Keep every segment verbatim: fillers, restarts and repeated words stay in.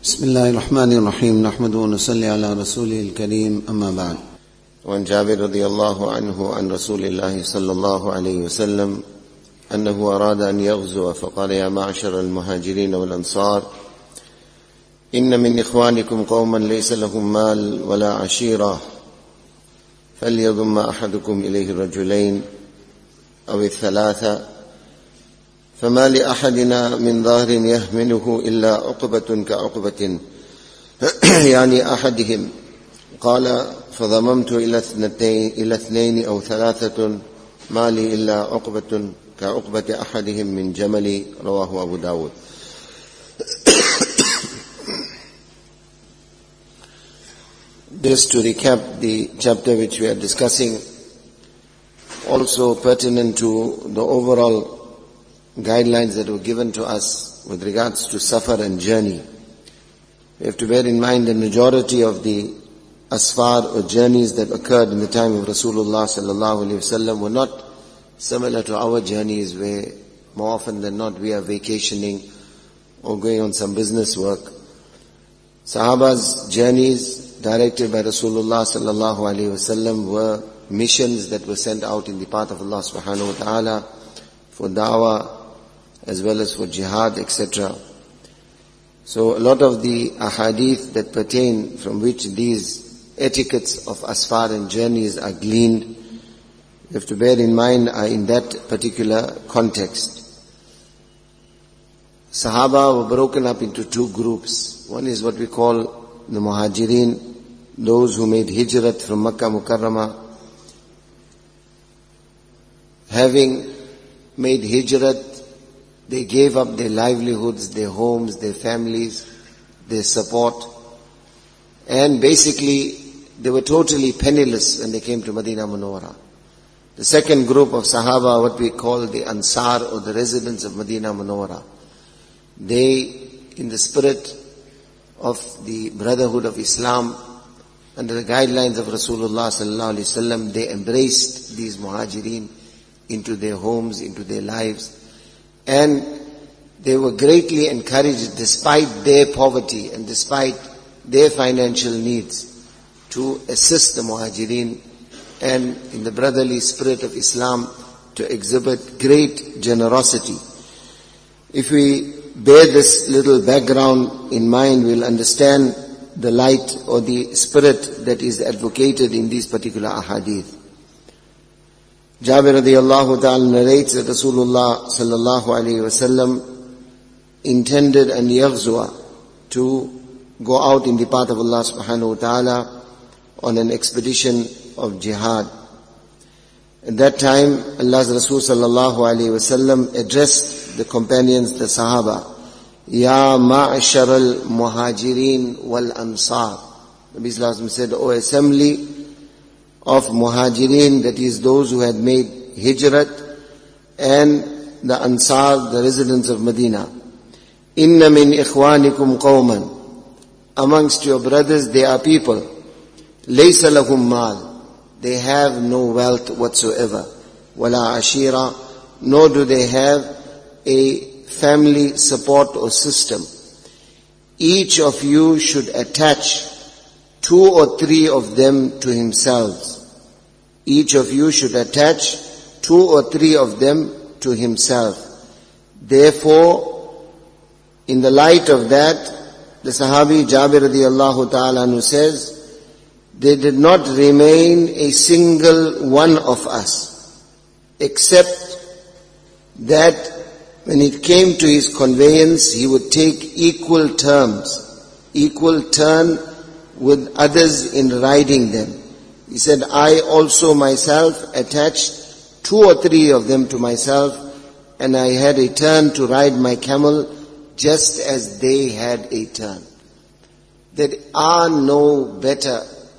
بسم الله الرحمن الرحيم نحمده ونصلي على رسوله الكريم أما بعد. وعن جابر رضي الله عنه عن رسول الله صلى الله عليه وسلم أنه أراد أن يغزو فقال: يا معشر المهاجرين والأنصار، إن من إخوانكم قوما ليس لهم مال ولا عشيرة، فليضم أحدكم إليه الرجلين أو الثلاثة، فما لأحدنا من ظهر يحمله إلا عقبة كعقبة يعني أحدهم. قال: فضممت إلى اثنتين إلى اثنين أو ثلاثة، ما لي إلا عقبة كعقبة أحدهم من جمل. رواه أبو داود. Just to recap the chapter which we are discussing, also pertinent to the overall guidelines that were given to us with regards to safar and journey. We have to bear in mind the majority of the asfar or journeys that occurred in the time of Rasulullah sallallahu alaihi wasallam were not similar to our journeys, where more often than not we are vacationing or going on some business work. Sahaba's journeys directed by Rasulullah sallallahu alaihi wasallam were missions that were sent out in the path of Allah subhanahu wa ta'ala for da'wah as well as for jihad, et cetera. So a lot of the ahadith that pertain from which these etiquettes of asfar and journeys are gleaned, you have to bear in mind, are in that particular context. Sahaba were broken up into two groups. One is what we call the muhajirin, those who made hijrat from Makkah Mukarramah. Having made hijrat, they gave up their livelihoods, their homes, their families, their support, and basically they were totally penniless when they came to Madinah Munawwara. The second group of Sahaba, what we call the Ansar or the residents of Madinah Munawwara, they, in the spirit of the brotherhood of Islam, under the guidelines of Rasulullah sallallahu alaihi wasallam, they embraced these muhajirin into their homes, into their lives. And they were greatly encouraged, despite their poverty and despite their financial needs, to assist the muhajirin and in the brotherly spirit of Islam to exhibit great generosity. If we bear this little background in mind, we'll understand the light or the spirit that is advocated in these particular ahadith. Jabir radiyallahu ta'ala narrates that Rasulullah sallallahu alayhi wasallam intended an yaghzwa, to go out in the path of Allah subhanahu wa ta'ala on an expedition of jihad. At that time, Allah's Rasul sallallahu alayhi wasallam addressed the companions, the Sahaba, Ya ma'ashar al-muhajirin wal-ansar. Nabi sallallahu alayhi wasallam said, O assembly of muhajirin, that is those who had made hijrat, and the ansar, the residents of Medina. Inna min ikhwanikum qawman, amongst your brothers there are people, laysa lahum mal, they have no wealth whatsoever, wala ashira, nor do they have a family support or system. Each of you should attach two or three of them to himself. Each of you should attach two or three of them to himself. Therefore, in the light of that, the Sahabi Jabir radiyallahu ta'ala anhu says, there did not remain a single one of us, except that when it came to his conveyance, he would take equal terms, equal turn with others in riding them. He said, I also myself attached two or three of them to myself, and I had a turn to ride my camel just as they had a turn. There are no better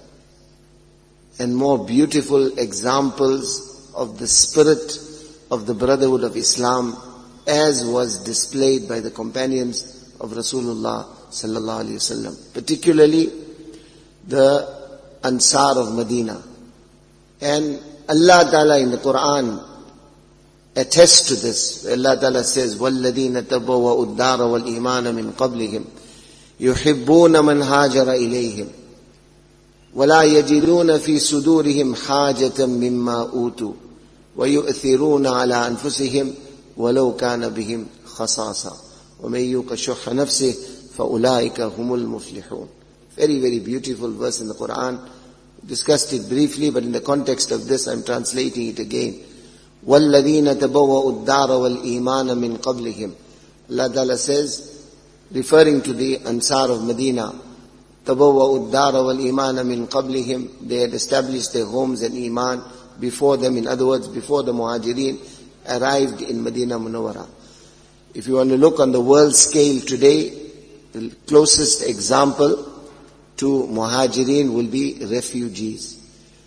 and more beautiful examples of the spirit of the brotherhood of Islam as was displayed by the companions of Rasulullah sallallahu alaihi wasallam, particularly the Ansar of Medina. And Allah Ta'ala in the Quran attests to this. Allah Ta'ala says, وَالَّذِينَ تَبَوَّأُوا الدَّارَ وَالْإِيمَانَ مِنْ قَبْلِهِمْ يحبون من هاجر إليهم ولا يجدون في صدورهم حاجة مما أوتوا ويؤثرون على أنفسهم ولو كان بهم خصاصة ومن يوق شح نفسه فأولئك هم المفلحون. Very, very beautiful verse in the Quran. Discussed it briefly, but in the context of this I'm translating it again. وَالَّذِينَ تَبَوَّأُوا الدَّارَ وَالْإِيمَانَ مِنْ قَبْلِهِمْ. Allah Ta'ala says, referring to the Ansar of Medina, تَبَوَّأُوا الدَّارَ وَالْإِيمَانَ مِنْ قَبْلِهِمْ. They had established their homes and Iman before them. In other words, before the Muhajirin arrived in Medina Munawwara. If you want to look on the world scale today, the closest example to Muhajirin will be refugees.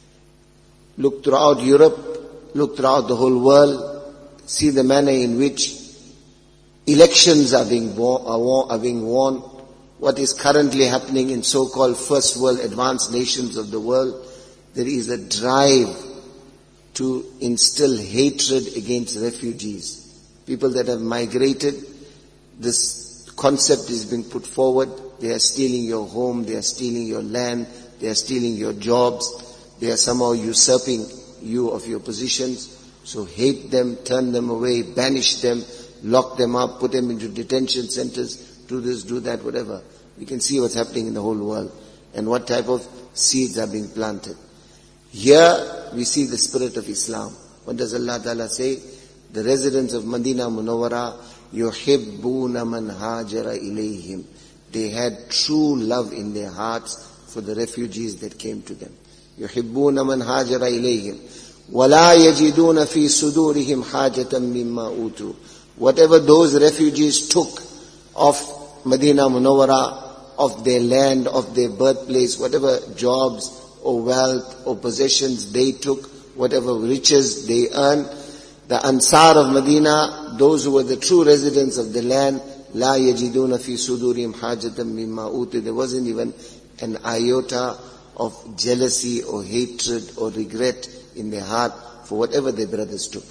Look throughout Europe, look throughout the whole world, see the manner in which elections are being, won, are being won, what is currently happening in so-called first world advanced nations of the world. There is a drive to instill hatred against refugees. People that have migrated, this concept is being put forward. They are stealing your home, they are stealing your land, they are stealing your jobs, they are somehow usurping you of your positions. So hate them, turn them away, banish them, lock them up, put them into detention centers, do this, do that, whatever. We can see what's happening in the whole world and what type of seeds are being planted. Here we see the spirit of Islam. What does Allah Ta'ala say? The residents of Medina Munawwara, يُحِبُّونَ مَنْ هَاجَرَ إِلَيْهِمْ. They had true love in their hearts for the refugees that came to them. يُحِبُّونَ مَنْ هَاجَرَ إِلَيْهِمْ وَلَا يَجِدُونَ فِي صُدُورِهِمْ حَاجَةً مِمَّا أُوتُوا. Whatever those refugees took of Medina Munawwara, of their land, of their birthplace, whatever jobs or wealth or possessions they took, whatever riches they earned, the Ansar of Medina, those who were the true residents of the land, لا يجدون في صدورهم حاجة مما أوتوا. There wasn't even an iota of jealousy or hatred or regret in their heart for whatever their brothers took.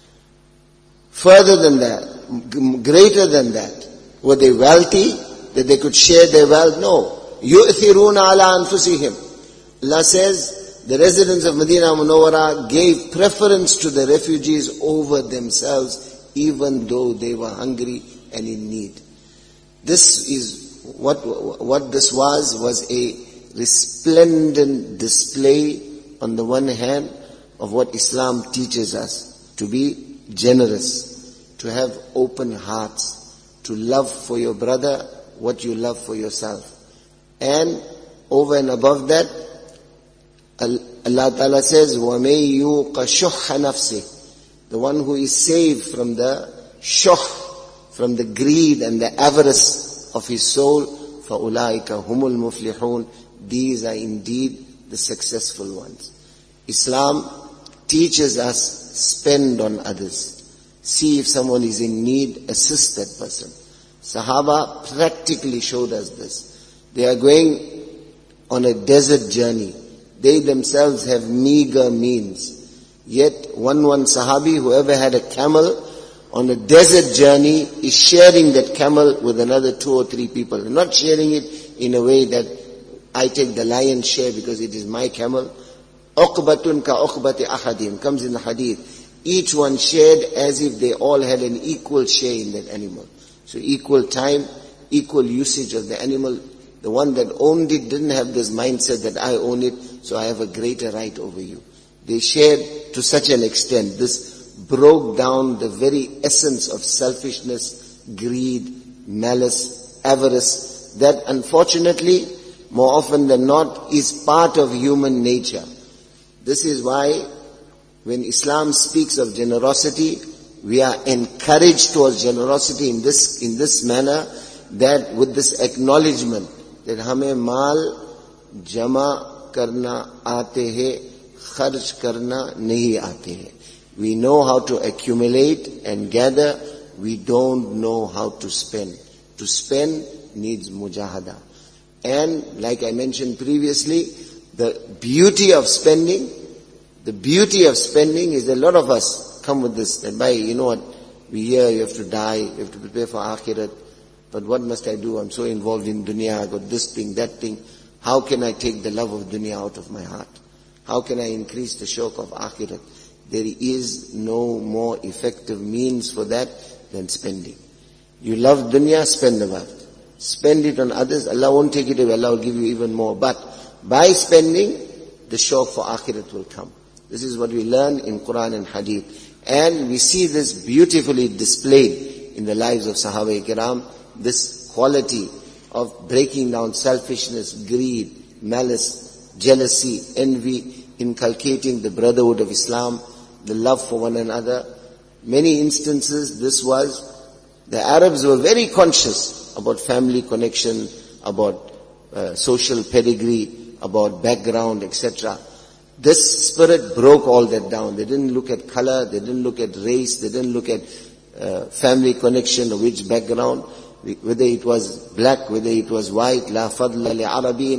Further than that, greater than that, were they wealthy that they could share their wealth? No. يؤثرون على أنفسهم. Allah says, the residents of Medina Munawwara gave preference to the refugees over themselves, even though they were hungry and in need. This is what what this was, was a resplendent display on the one hand of what Islam teaches us, to be generous, to have open hearts, to love for your brother what you love for yourself. And over and above that, Allah Ta'ala says, وَمَن يُوقَ شُحَّ نَفْسِهِ. The one who is saved from the shuh, from the greed and the avarice of his soul, فَأُولَٰئِكَ هُمُ الْمُفْلِحُونَ. These are indeed the successful ones. Islam teaches us, spend on others. See if someone is in need, assist that person. Sahaba practically showed us this. They are going on a desert journey. They themselves have meager means. Yet one one Sahabi, whoever had a camel on a desert journey, is sharing that camel with another two or three people. They're not sharing it in a way that I take the lion's share because it is my camel. Uqbatun ka uqbati ahadim comes in the hadith. Each one shared as if they all had an equal share in that animal. So equal time, equal usage of the animal. The one that owned it didn't have this mindset that I own it, so I have a greater right over you. They shared to such an extent. This broke down the very essence of selfishness, greed, malice, avarice, that unfortunately, more often than not, is part of human nature. This is why when Islam speaks of generosity, we are encouraged towards generosity in this, in this manner, that with this acknowledgement, that हमें माल जमा करना आते हैं, खर्च करना नहीं आते हैं. We know how to accumulate and gather. We don't know how to spend. To spend needs mujahada. And like I mentioned previously, the beauty of spending, the beauty of spending is that a lot of us come with this, that by, you know what, we hear you have to die, you have to prepare for akhirat. But what must I do? I'm so involved in dunya, I got this thing, that thing. How can I take the love of dunya out of my heart? How can I increase the shauq of akhirat? There is no more effective means for that than spending. You love dunya, spend the wealth. Spend it on others, Allah won't take it away, Allah will give you even more. But by spending, the shauq for akhirat will come. This is what we learn in Quran and Hadith. And we see this beautifully displayed in the lives of Sahaba Kiram, this quality of breaking down selfishness, greed, malice, jealousy, envy, inculcating the brotherhood of Islam, the love for one another. Many instances this was, the Arabs were very conscious about family connection, about uh, social pedigree, about background, et cetera. This spirit broke all that down. They didn't look at color, they didn't look at race, they didn't look at uh, family connection or which background, whether it was black, whether it was white. La fadla li Arabiyin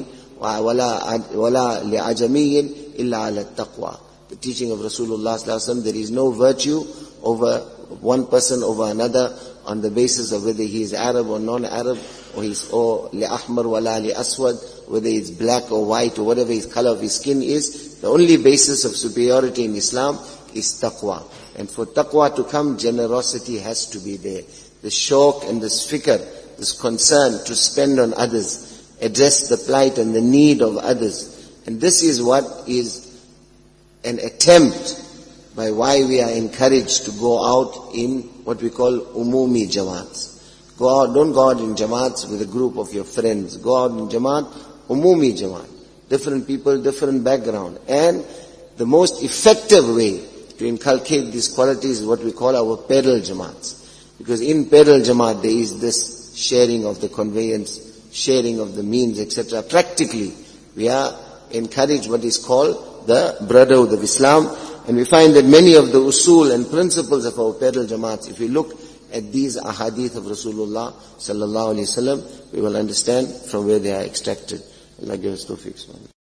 wala li ajamiyin illa ala taqwa. The teaching of Rasulullah sallallahu alaihi wasallam, there is no virtue over one person over another on the basis of whether he is Arab or non-Arab, or he's or li ahmar wala li aswad, whether it's black or white or whatever his color of his skin is. The only basis of superiority in Islam is taqwa. And for taqwa to come, generosity has to be there. The shauq and this fikr, this concern to spend on others, address the plight and the need of others. And this is what is an attempt by why we are encouraged to go out in what we call umumi jamaats. Go out, don't go out in jamaats with a group of your friends. Go out in jamaat, umumi jamaat. Different people, different background. And the most effective way to inculcate these qualities is what we call our pedal jamaats. Because in pedal jamaat there is this sharing of the conveyance, sharing of the means, et cetera. Practically, we are encouraged what is called the brotherhood of Islam. And we find that many of the usul and principles of our pedal jamaats, if we look at these ahadith of Rasulullah sallallahu alaihi wasallam, we will understand from where they are extracted. Allah give us tawfiq.